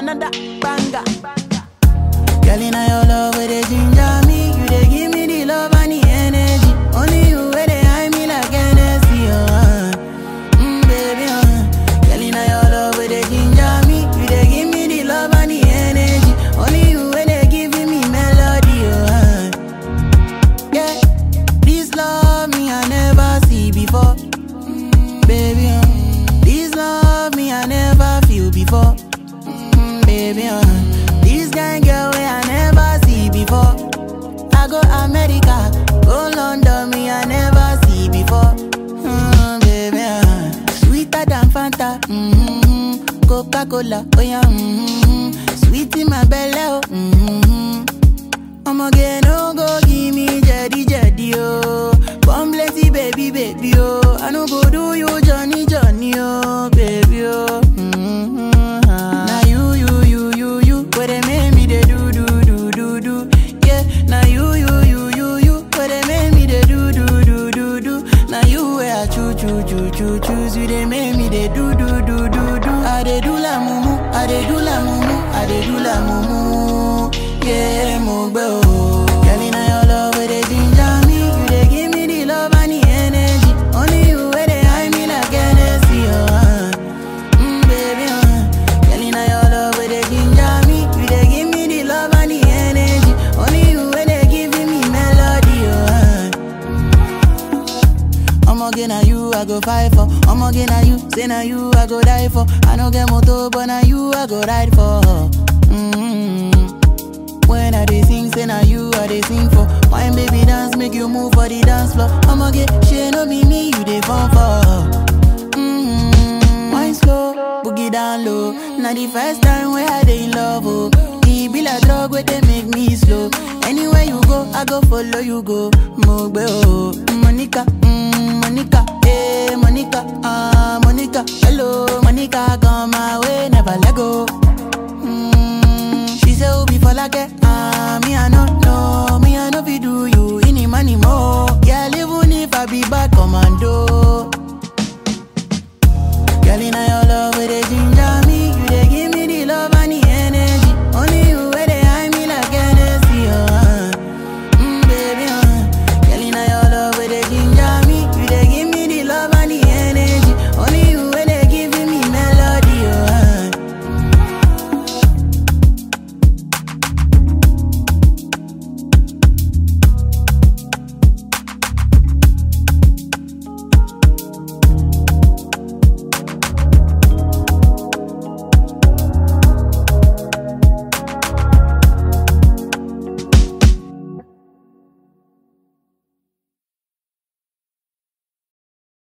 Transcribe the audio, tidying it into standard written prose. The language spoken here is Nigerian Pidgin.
another banger. Girl, in your love, where they ginger me. You they give me the love and the energy. Only you where they hide me like Hennessy, baby, Girl, in your love, where they ginger me. You they give me the love and the energy. Only you where they giving me melody, Yeah, this love me I never see before, baby, This love me I never feel before, baby, This kind girl way I never see before. I go America, go London, me I never see before, baby, Sweeter than Fanta, Coca-Cola, oh yeah, Sweet in my belly, oh, I'ma get no go give me jetty, oh. Come blessy, baby, baby, oh. I no go do you Johnny, oh, baby, oh. Now you, where they make me they do. Yeah, now you, where they make me they do. Now you where I choose, you they make me they do. I they do la mumu, I they do la mumu. Yeah, mugbo. Girl, in your love, where they ginger me. You they give me the love and the energy. Only you where they hide me like Hennessy, baby, Girl, in your love, where they ginger me. You they give me the love and the energy. Only you where they giving me melody, I'ma get na you, I go fight for. I'ma get na you, say na you, I go die for. I no get motor, but na you, I go ride for. When I dey sing, say na you, I dey sing for. Wine baby dance, make you move for the dance floor. I'ma get shit, no be me, you dey fall for. Wine slow, boogie down low. Now the first time where I dey in love, oh. It be like drug where they make me slow. Anywhere you go, I go follow you go. Mogbe oh, Monica, Monica, hey Monica, Monica, hello.